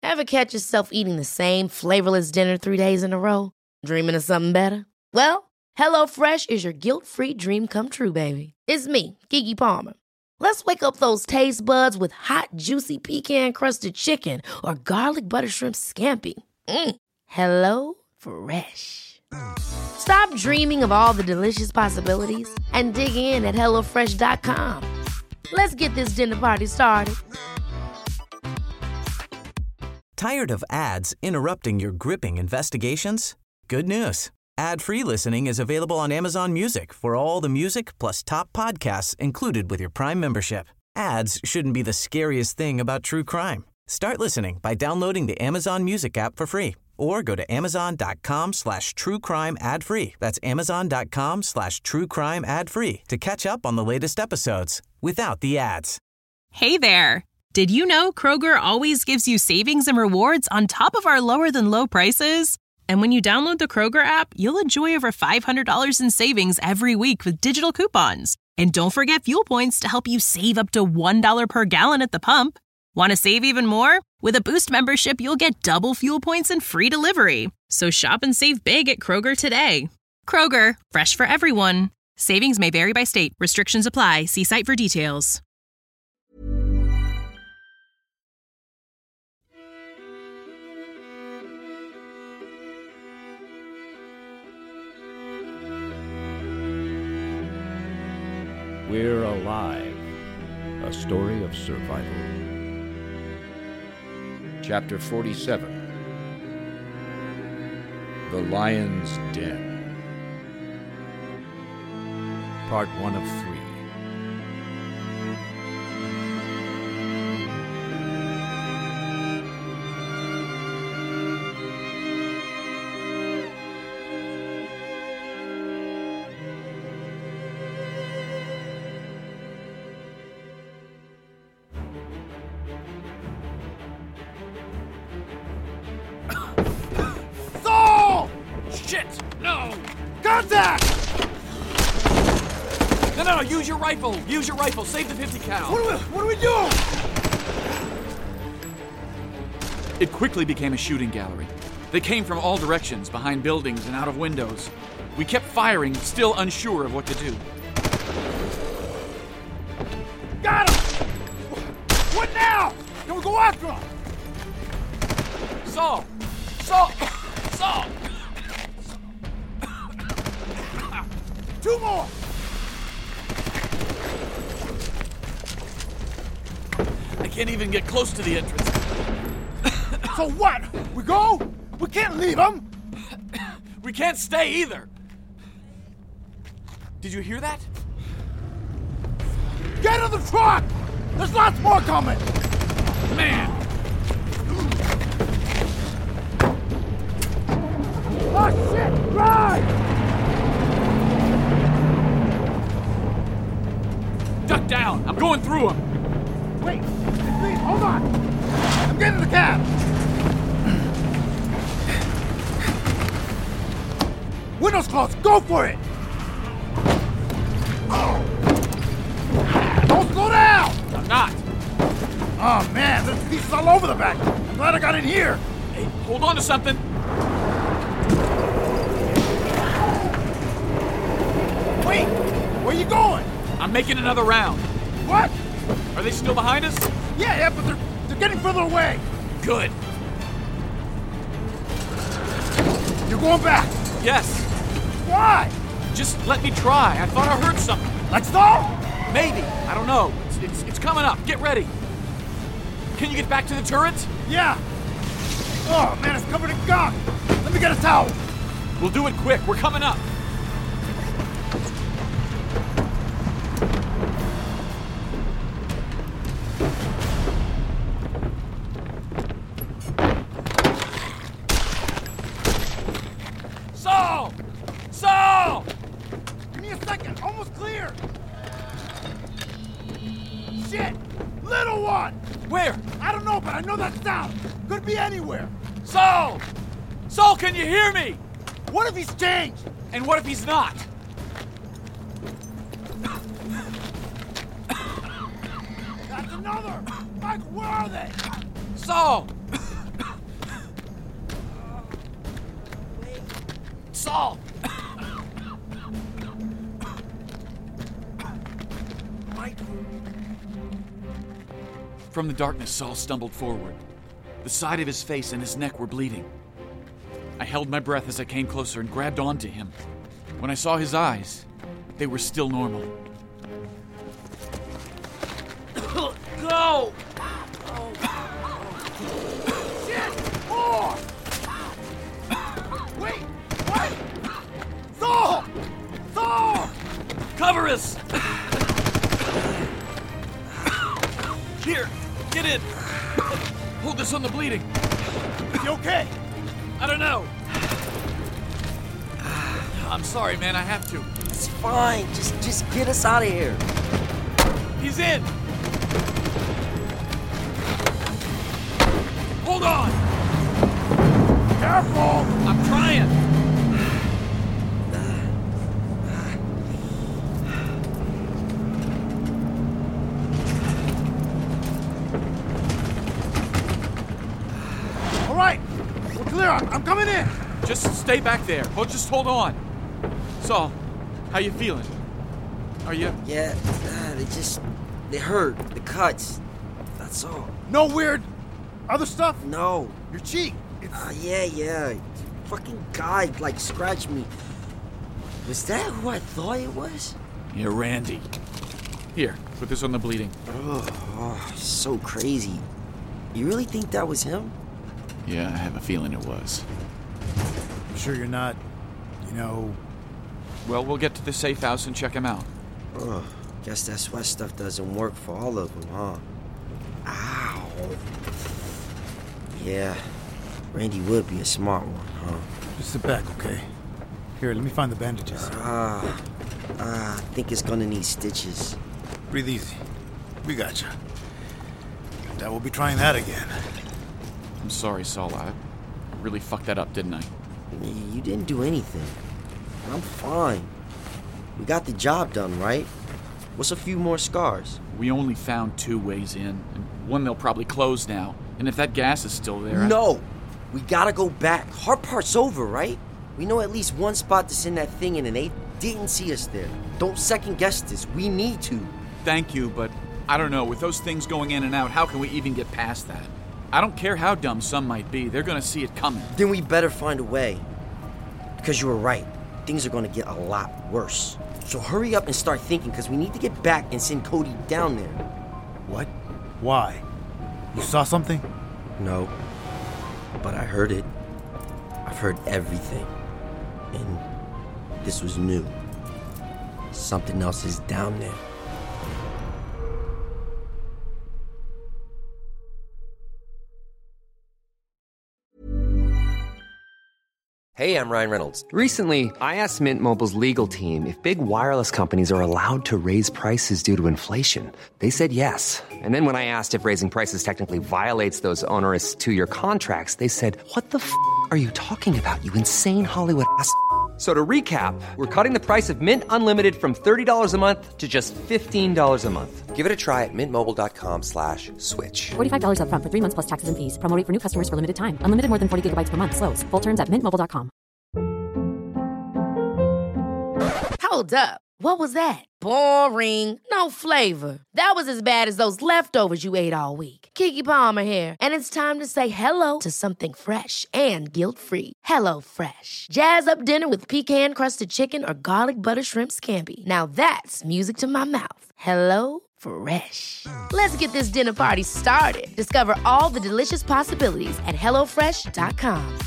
Ever catch yourself eating the same flavorless dinner 3 days in a row? Dreaming of something better? Well, HelloFresh is your guilt-free dream come true, baby. It's me, Keke Palmer. Let's wake up those taste buds with hot, juicy pecan-crusted chicken or garlic butter shrimp scampi. Hello Fresh. Stop dreaming of all the delicious possibilities and dig in at HelloFresh.com. Let's get this dinner party started. Tired of ads interrupting your gripping investigations? Good news. Ad-free listening is available on Amazon Music for all the music plus top podcasts included with your Prime membership. Ads shouldn't be the scariest thing about true crime. Start listening by downloading the Amazon Music app for free or go to amazon.com/truecrime ad-free. That's amazon.com/truecrime ad-free to catch up on the latest episodes without the ads. Hey there. Did you know Kroger always gives you savings and rewards on top of our lower-than-low prices? And when you download the Kroger app, you'll enjoy over $500 in savings every week with digital coupons. And don't forget fuel points to help you save up to $1 per gallon at the pump. Want to save even more? With a Boost membership, you'll get double fuel points and free delivery. So shop and save big at Kroger today. Kroger, fresh for everyone. Savings may vary by state. Restrictions apply. See site for details. We're Alive, a story of survival. Chapter 47, The Lion's Den. Part 1 of 3. Shit! No! Contact! No, use your rifle! Use your rifle! Save the 50 cal! What do we do? It quickly became a shooting gallery. They came from all directions, behind buildings and out of windows. We kept firing, still unsure of what to do. Got him! What now? Can we go after him? Saul! Two more! I can't even get close to the entrance. So what? We go? We can't leave him! We can't stay either! Did you hear that? Get in the truck! There's lots more coming! Man! Oh shit! Drive! Duck down! I'm going through him! Wait! Please, hold on! I'm getting in the cab! Windows closed! Go for it! Don't slow down! I'm not! Oh man, there's pieces all over the back! I'm glad I got in here! Hey, hold on to something! Wait! Where you going? I'm making another round. What? Are they still behind us? Yeah, but they're getting further away! Good. You're going back! Yes. Why? Just let me try. I thought I heard something. Like Saul? Maybe. I don't know. It's coming up. Get ready. Can you get back to the turret? Yeah. Oh man, it's covered in gunk. Let me get a towel. We'll do it quick. We're coming up. Saul! Give me a second. Almost clear. Shit! Little one! Where? I don't know, but I know that sound. Could be anywhere. Saul! Saul, can you hear me? What if he's changed? And what if he's not? That's another! Michael, where are they? Saul! Saul! Mike. From the darkness, Saul stumbled forward. The side of his face and his neck were bleeding. I held my breath as I came closer and grabbed onto him. When I saw his eyes, they were still normal. Go! Shit! More! Wait! What? Saul! Saul! Cover us! Here, get in. Hold this on the bleeding. Is he okay? I don't know. I'm sorry, man. I have to. It's fine. Just get us out of here. He's in. Hold on. Careful! I'm trying. All right, we're clear. I'm coming in. Just stay back there. Just hold on. Saul, how you feeling? Are you? Yeah, they hurt. The cuts. That's all. No weird other stuff? No. Your cheek. It's... Yeah. Fucking guy, scratched me. Was that who I thought it was? Yeah, Randy. Here, put this on the bleeding. Oh, so crazy. You really think that was him? Yeah, I have a feeling it was. I'm sure you're not, Well, we'll get to the safe house and check him out. Ugh, guess that sweat stuff doesn't work for all of them, huh? Ow. Yeah, Randy would be a smart one, huh? Just sit back, okay? Here, let me find the bandages. I think it's gonna need stitches. Breathe easy. We got you. I will be trying that again. I'm sorry, Saul. I really fucked that up, didn't I? You didn't do anything. I'm fine. We got the job done, right? What's a few more scars? We only found 2 ways in, and one they'll probably close now. And if that gas is still there... No! We gotta go back. Hard part's over, right? We know at least one spot to send that thing in, and they didn't see us there. Don't second guess this. We need to. Thank you, but I don't know. With those things going in and out, how can we even get past that? I don't care how dumb some might be. They're gonna see it coming. Then we better find a way. Because you were right. Things are gonna get a lot worse. So hurry up and start thinking, because we need to get back and send Cody down there. What? Why? You saw something? No. But I heard it. I've heard everything. And this was new. Something else is down there. Hey, I'm Ryan Reynolds. Recently, I asked Mint Mobile's legal team if big wireless companies are allowed to raise prices due to inflation. They said yes. And then when I asked if raising prices technically violates those onerous 2-year contracts, they said, "What the f*** are you talking about, you insane Hollywood ass?" So to recap, we're cutting the price of Mint Unlimited from $30 a month to just $15 a month. Give it a try at mintmobile.com/switch. $45 up front for 3 months plus taxes and fees. Promo rate for new customers for limited time. Unlimited more than 40 gigabytes per month. Slows full terms at mintmobile.com. Hold up. What was that? Boring. No flavor. That was as bad as those leftovers you ate all week. Keke Palmer here, and it's time to say hello to something fresh and guilt-free. Hello Fresh. Jazz up dinner with pecan-crusted chicken or garlic butter shrimp scampi. Now that's music to my mouth. Hello Fresh. Let's get this dinner party started. Discover all the delicious possibilities at hellofresh.com.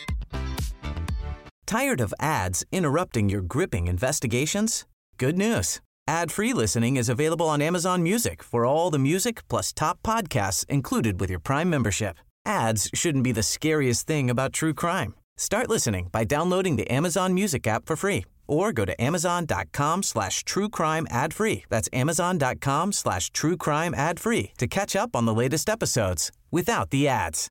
Tired of ads interrupting your gripping investigations? Good news. Ad-free listening is available on Amazon Music for all the music plus top podcasts included with your Prime membership. Ads shouldn't be the scariest thing about true crime. Start listening by downloading the Amazon Music app for free or go to amazon.com/truecrime ad-free. That's amazon.com/truecrime ad-free to catch up on the latest episodes without the ads.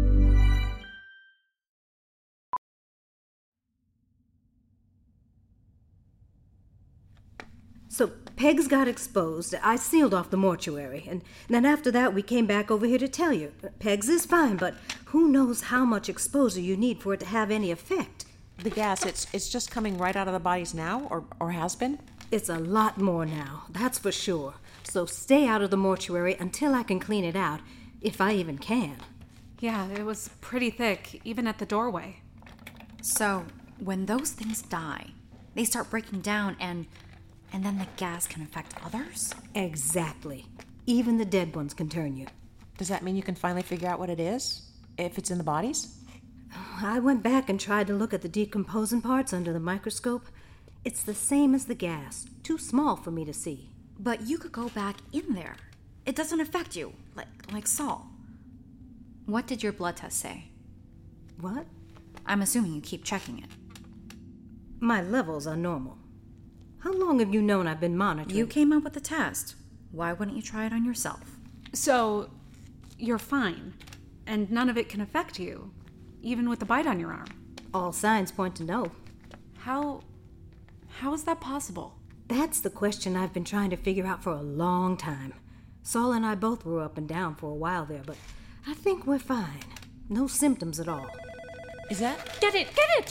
So Pegs got exposed. I sealed off the mortuary, and then after that we came back over here to tell you. Pegs is fine, but who knows how much exposure you need for it to have any effect. the gas, it's just coming right out of the bodies now, or has been? It's a lot more now, that's for sure. So stay out of the mortuary until I can clean it out, if I even can. Yeah, it was pretty thick, even at the doorway. So, when those things die, they start breaking down and then the gas can affect others? Exactly. Even the dead ones can turn you. Does that mean you can finally figure out what it is? If it's in the bodies? I went back and tried to look at the decomposing parts under the microscope. It's the same as the gas. Too small for me to see. But you could go back in there. It doesn't affect you, like Saul. What did your blood test say? What? I'm assuming you keep checking it. My levels are normal. How long have you known I've been monitoring? You came up with the test. Why wouldn't you try it on yourself? So, you're fine, and none of it can affect you, even with the bite on your arm. All signs point to no. How is that possible? That's the question I've been trying to figure out for a long time. Saul and I both were up and down for a while there, but I think we're fine. No symptoms at all. Is that? Get it!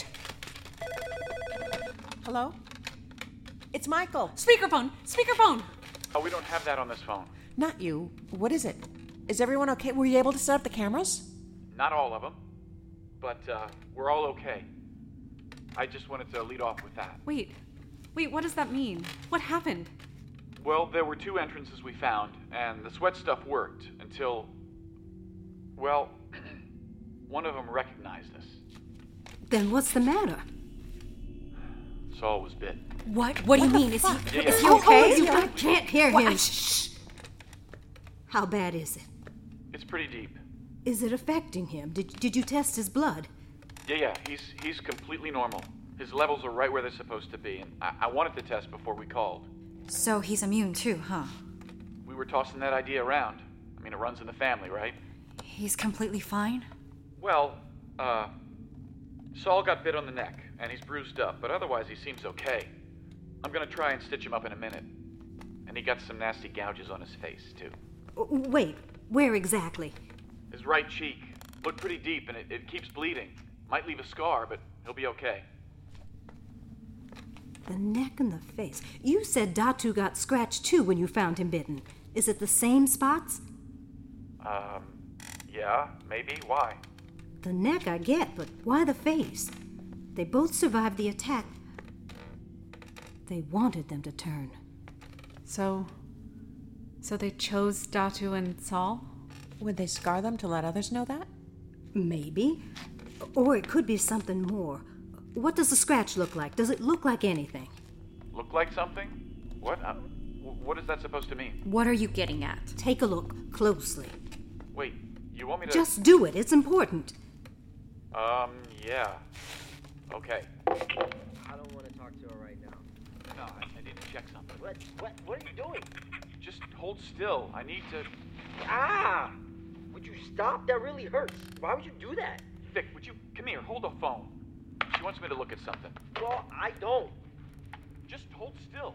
Hello? It's Michael. Speakerphone! Oh, we don't have that on this phone. Not you. What is it? Is everyone okay? Were you able to set up the cameras? Not all of them, but we're all okay. I just wanted to lead off with that. Wait, what does that mean? What happened? Well, there were 2 entrances we found, and the sweat stuff worked until, well, one of them recognized us. Then what's the matter? Saul was bit. What do you mean? Is he okay? I can't hear him. Shh. How bad is it? It's pretty deep. Is it affecting him? Did you test his blood? Yeah, he's completely normal. His levels are right where they're supposed to be, and I wanted to test before we called. So he's immune too, huh? We were tossing that idea around. I mean, it runs in the family, right? He's completely fine? Well, Saul got bit on the neck, and he's bruised up, but otherwise he seems okay. I'm gonna try and stitch him up in a minute. And he got some nasty gouges on his face, too. Wait, where exactly? His right cheek. Looked pretty deep, and it keeps bleeding. Might leave a scar, but he'll be okay. The neck and the face. You said Datu got scratched too when you found him bitten. Is it the same spots? Yeah, maybe. Why? The neck I get, but why the face? They both survived the attack. They wanted them to turn. So they chose Datu and Saul? Would they scar them to let others know that? Maybe. Or it could be something more. What does the scratch look like? Does it look like anything? Look like something? What? What is that supposed to mean? What are you getting at? Take a look closely. Wait, you want me to... Just do it. It's important. Yeah. Okay. I don't want to talk to her right now. No, I need to check something. What are you doing? Just hold still. I need to... Ah! Would you stop? That really hurts. Why would you do that? Vic, would you... Come here, hold the phone. She wants me to look at something. Well, I don't. Just hold still.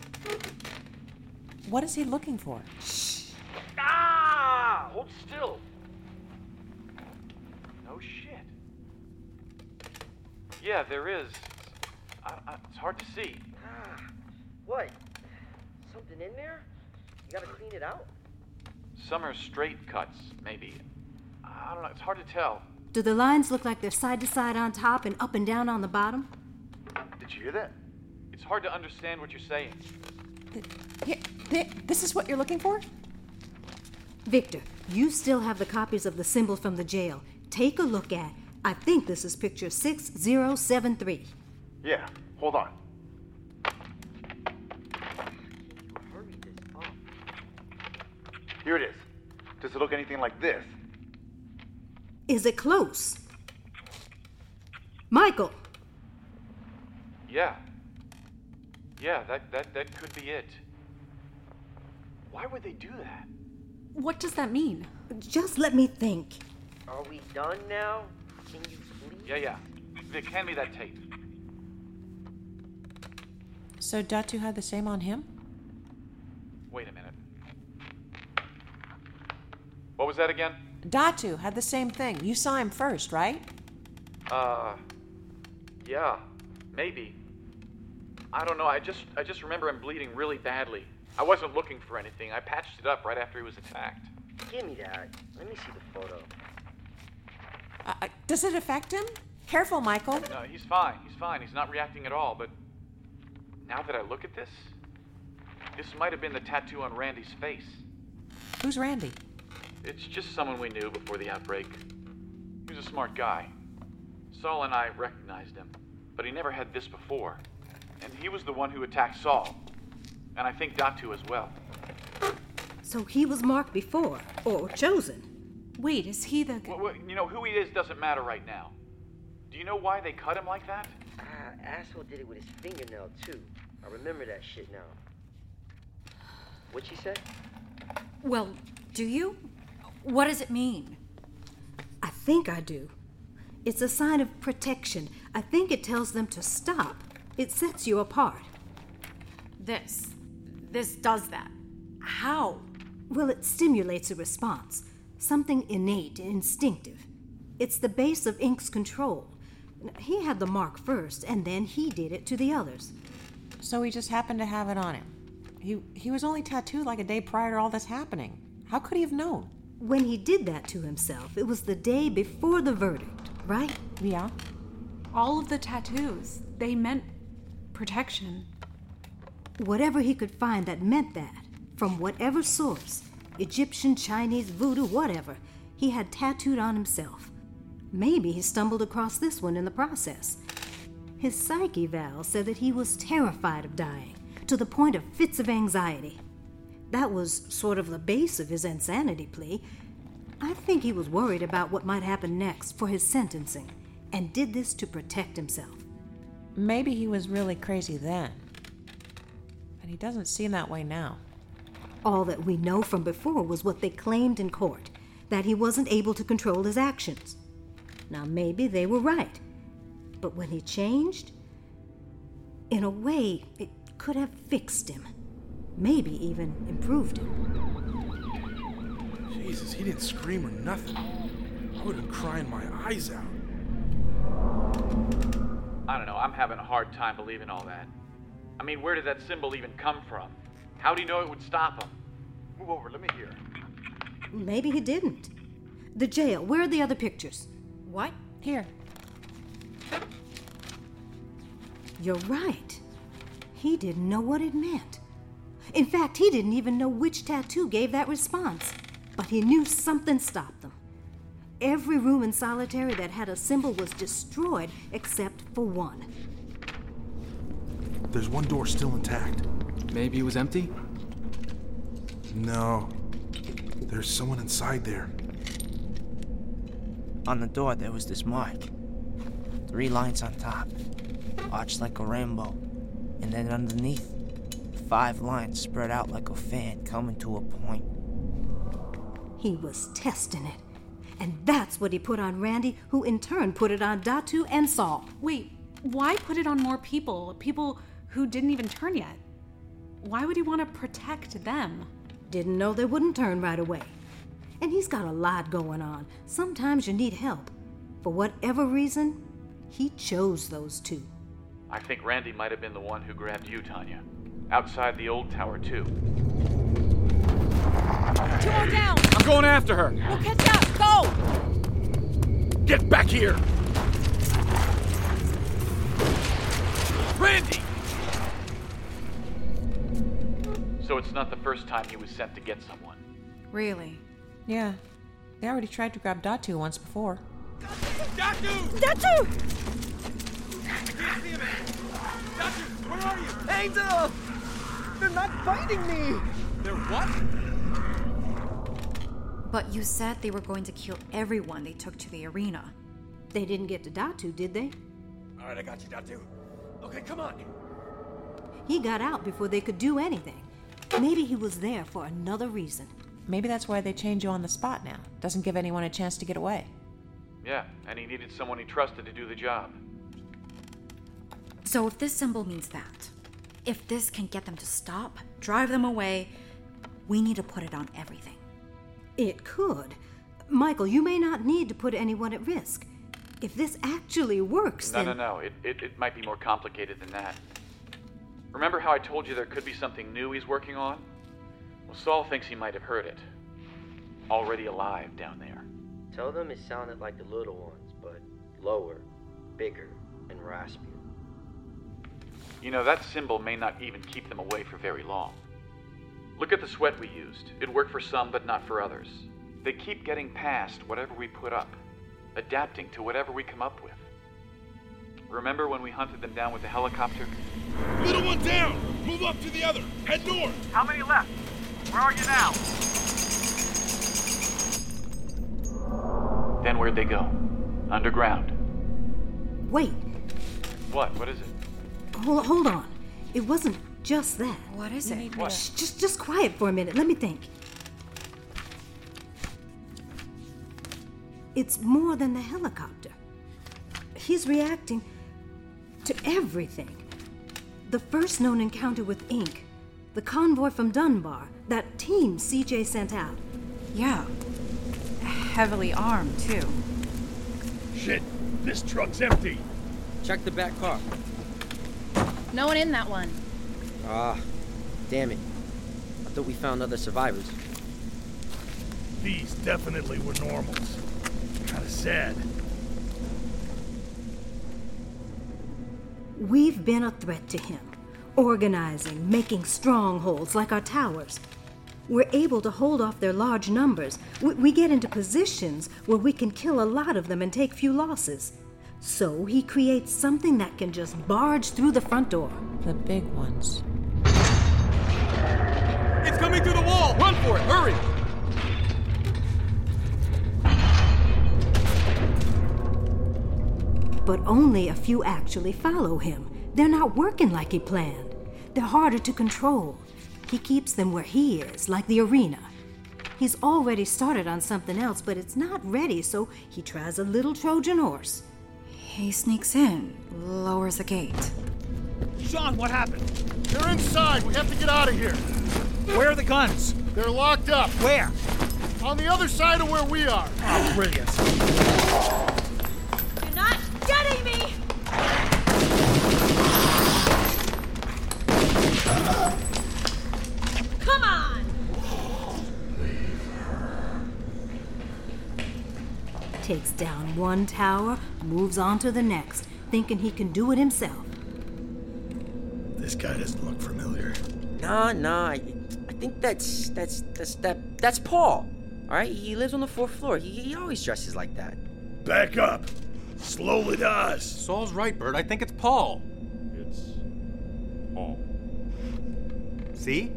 What is he looking for? Shh. Ah! Hold still. No shit. Yeah, there is. It's hard to see. What? Something in there? You gotta clean it out? Some are straight cuts, maybe. I don't know. It's hard to tell. Do the lines look like they're side to side on top and up and down on the bottom? Did you hear that? It's hard to understand what you're saying. This is what you're looking for? Victor, you still have the copies of the symbol from the jail. Take a look at. I think this is picture 6073. Yeah, hold on. Hurry this up. Here it is. Does it look anything like this? Is it close? Michael! Yeah. Yeah, that could be it. Why would they do that? What does that mean? Just let me think. Are we done now? Can you please? Yeah. Vic, hand me that tape. So Datu had the same on him? Wait a minute. What was that again? Datu had the same thing. You saw him first, right? Yeah, maybe. I don't know, I just remember him bleeding really badly. I wasn't looking for anything. I patched it up right after he was attacked. Give me that. Let me see the photo. Does it affect him? Careful, Michael. No, he's fine. He's not reacting at all, but now that I look at this might have been the tattoo on Randy's face. Who's Randy? It's just someone we knew before the outbreak. He was a smart guy. Saul and I recognized him, but he never had this before. And he was the one who attacked Saul. And I think Datu as well. So he was marked before, or chosen. Wait, is he the... Well, you know, who he is doesn't matter right now. Do you know why they cut him like that? Asshole did it with his fingernail, too. I remember that shit now. What'd she say? Well, do you? What does it mean? I think I do. It's a sign of protection. I think it tells them to stop. It sets you apart. This does that. How? Well, it stimulates a response. Something innate, instinctive. It's the base of Ink's control. He had the mark first, and then he did it to the others. So he just happened to have it on him. He was only tattooed like a day prior to all this happening. How could he have known? When he did that to himself, it was the day before the verdict, right? Yeah. All of the tattoos, they meant protection. Whatever he could find that meant that, from whatever source, Egyptian, Chinese, voodoo, whatever, he had tattooed on himself. Maybe he stumbled across this one in the process. His psych eval said that he was terrified of dying, to the point of fits of anxiety. That was sort of the base of his insanity plea. I think he was worried about what might happen next for his sentencing, and did this to protect himself. Maybe he was really crazy then. But he doesn't seem that way now. All that we know from before was what they claimed in court, that he wasn't able to control his actions. Now, maybe they were right. But when he changed, in a way, it could have fixed him. Maybe even improved him. Jesus, he didn't scream or nothing. I would have been crying my eyes out. I don't know, I'm having a hard time believing all that. I mean, where did that symbol even come from? How'd he know it would stop him? Move over, let me hear. Maybe he didn't. The jail, where are the other pictures? What? Here. You're right. He didn't know what it meant. In fact, he didn't even know which tattoo gave that response. But he knew something stopped them. Every room in Solitary that had a symbol was destroyed except for one. There's one door still intact. Maybe it was empty? No. There's someone inside there. On the door, there was this mark. 3 lines on top, arched like a rainbow. And then underneath, 5 lines spread out like a fan coming to a point. He was testing it. And that's what he put on Randy, who in turn put it on Datu and Saul. Wait, why put it on more people? People who didn't even turn yet? Why would he want to protect them? Didn't know they wouldn't turn right away. And he's got a lot going on. Sometimes you need help. For whatever reason, he chose those 2. I think Randy might have been the one who grabbed you, Tanya. Outside the old tower, too. 2 more down! I'm going after her! We'll catch up! Go! Get back here! Randy! So it's not the first time he was sent to get someone. Really? Yeah. They already tried to grab Datu once before. Datu! Datu! Datu, where are you? Angel! They're not fighting me! They're what? But you said they were going to kill everyone they took to the arena. They didn't get to Datu, did they? All right, I got you, Datu. Okay, come on. He got out before they could do anything. Maybe he was there for another reason. Maybe that's why they change you on the spot now. Doesn't give anyone a chance to get away. Yeah, and he needed someone he trusted to do the job. So if this symbol means that, if this can get them to stop, drive them away, we need to put it on everything. It could. Michael, you may not need to put anyone at risk. If this actually works, then... No. It might be more complicated than that. Remember how I told you there could be something new he's working on? Well, Saul thinks he might have heard it. Already alive down there. Tell them it sounded like the little ones, but lower, bigger, and raspier. You know, that symbol may not even keep them away for very long. Look at the sweat we used. It worked for some, but not for others. They keep getting past whatever we put up, adapting to whatever we come up with. Remember when we hunted them down with the helicopter? Little one down! Move up to the other! Head north! How many left? Where are you now? Then where'd they go? Underground. Wait. What? What is it? Hold on. It wasn't just that. What is it? What? Shh, just quiet for a minute. Let me think. It's more than the helicopter. He's reacting to everything. The first known encounter with Ink, the convoy from Dunbar, that team CJ sent out. Yeah. Heavily armed, too. Shit, this truck's empty. Check the back car. No one in that one. Damn it. I thought we found other survivors. These definitely were normals. Kinda sad. We've been a threat to him, organizing, making strongholds like our towers. We're able to hold off their large numbers. We get into positions where we can kill a lot of them and take few losses. So he creates something that can just barge through the front door. The big ones. It's coming through the wall! Run for it! Hurry! But only a few actually follow him. They're not working like he planned. They're harder to control. He keeps them where he is, like the arena. He's already started on something else, but it's not ready, so he tries a little Trojan horse. He sneaks in, lowers the gate. Sean, what happened? They're inside. We have to get out of here. Where are the guns? They're locked up. Where? On the other side of where we are. Oh, brilliant. You're not getting me! Come on! Takes down one tower, moves on to the next, thinking he can do it himself. This guy doesn't look familiar. Nah. I think that's Paul. All right, he lives on the 4th floor. He always dresses like that. Back up. Slowly to us. Saul's right, Bert. I think it's Paul. It's Paul. See?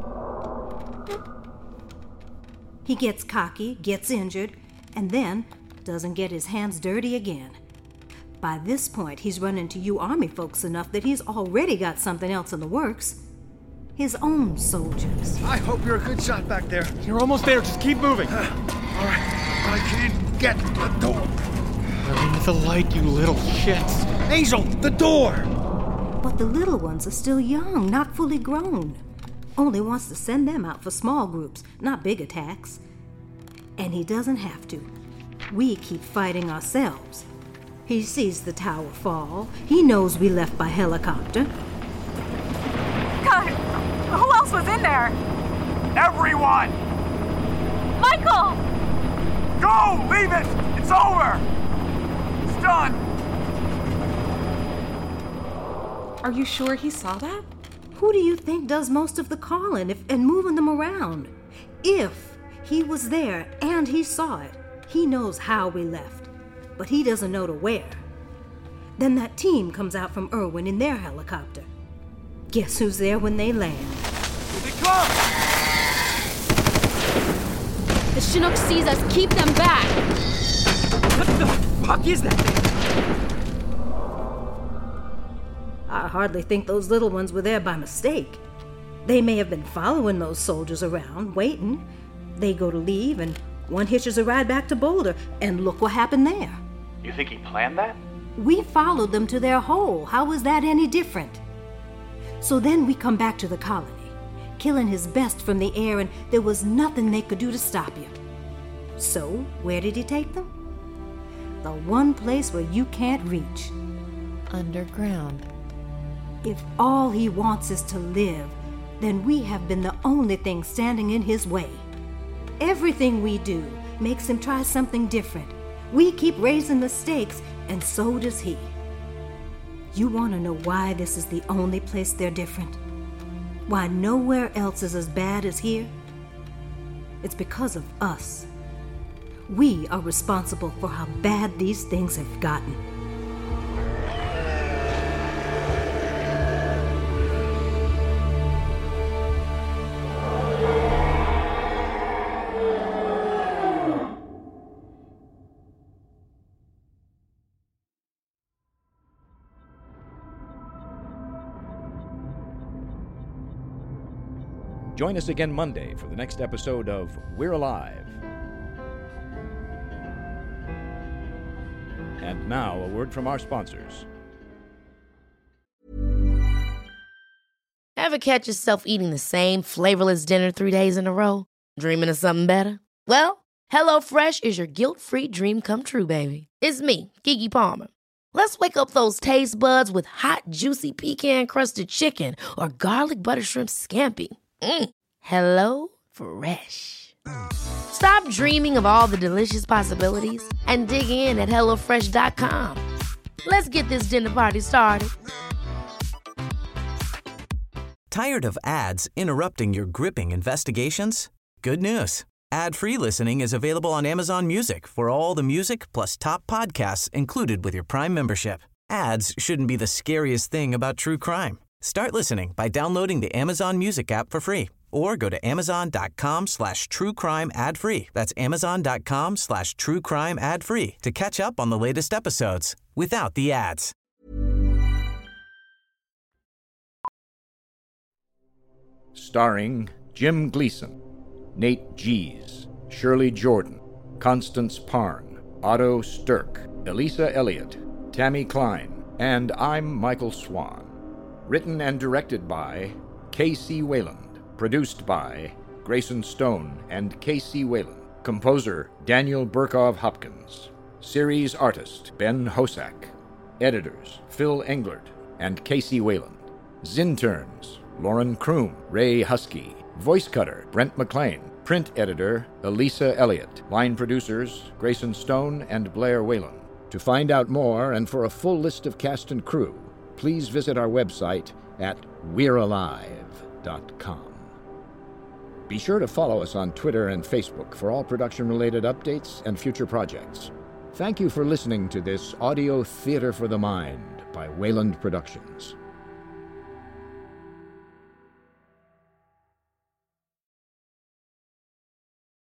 He gets cocky, gets injured, and then doesn't get his hands dirty again. By this point, he's run into you Army folks enough that he's already got something else in the works. His own soldiers. I hope you're a good shot back there. You're almost there. Just keep moving. All right. I can't get the door. We're in the light, you little shits. Hazel, the door! But the little ones are still young, not fully grown. Only wants to send them out for small groups, not big attacks. And he doesn't have to. We keep fighting ourselves. He sees the tower fall. He knows we left by helicopter. God, who else was in there? Everyone! Michael! Go! Leave it! It's over! It's done! Are you sure he saw that? Who do you think does most of the calling and moving them around? If he was there and he saw it, he knows how we left, but he doesn't know to where. Then that team comes out from Irwin in their helicopter. Guess who's there when they land? Here they come! The Chinook sees us. Keep them back! What the fuck is that thing? I hardly think those little ones were there by mistake. They may have been following those soldiers around, waiting. They go to leave, and one hitches a ride back to Boulder, and look what happened there. You think he planned that? We followed them to their hole. How was that any different? So then we come back to the colony, killing his best from the air, and there was nothing they could do to stop you. So, where did he take them? the one place where you can't reach. Underground. If all he wants is to live, then we have been the only thing standing in his way. Everything we do makes him try something different. We keep raising the stakes, and so does he. You want to know why this is the only place they're different? Why nowhere else is as bad as here? It's because of us. We are responsible for how bad these things have gotten. Join us again Monday for the next episode of We're Alive. And now, a word from our sponsors. Ever catch yourself eating the same flavorless dinner 3 days in a row? Dreaming of something better? Well, HelloFresh is your guilt-free dream come true, baby. It's me, Keke Palmer. Let's wake up those taste buds with hot, juicy pecan-crusted chicken or garlic butter shrimp scampi. Hello Fresh. Stop dreaming of all the delicious possibilities and dig in at HelloFresh.com. Let's get this dinner party started. Tired of ads interrupting your gripping investigations? Good news. Ad-free listening is available on Amazon Music for all the music plus top podcasts included with your Prime membership. Ads shouldn't be the scariest thing about true crime. Start listening by downloading the Amazon Music app for free or go to amazon.com/truecrime ad-free. That's amazon.com/truecrime ad-free to catch up on the latest episodes without the ads. Starring Jim Gleason, Nate Gies, Shirley Jordan, Constance Parn, Otto Stirk, Elisa Elliott, Tammy Klein, and I'm Michael Swan. Written and directed by K.C. Wayland. Produced by Grayson Stone and K.C. Wayland. Composer Daniel Burkov Hopkins. Series artist Ben Hosack. Editors Phil Englert and K.C. Wayland. Zinterns Lauren Kroom, Ray Husky. Voice cutter Brent McLean. Print editor Elisa Elliott. Line producers Grayson Stone and Blair Whalen. To find out more and for a full list of cast and crew, please visit our website at we'realive.com. Be sure to follow us on Twitter and Facebook for all production-related updates and future projects. Thank you for listening to this audio theater for the mind by Wayland Productions.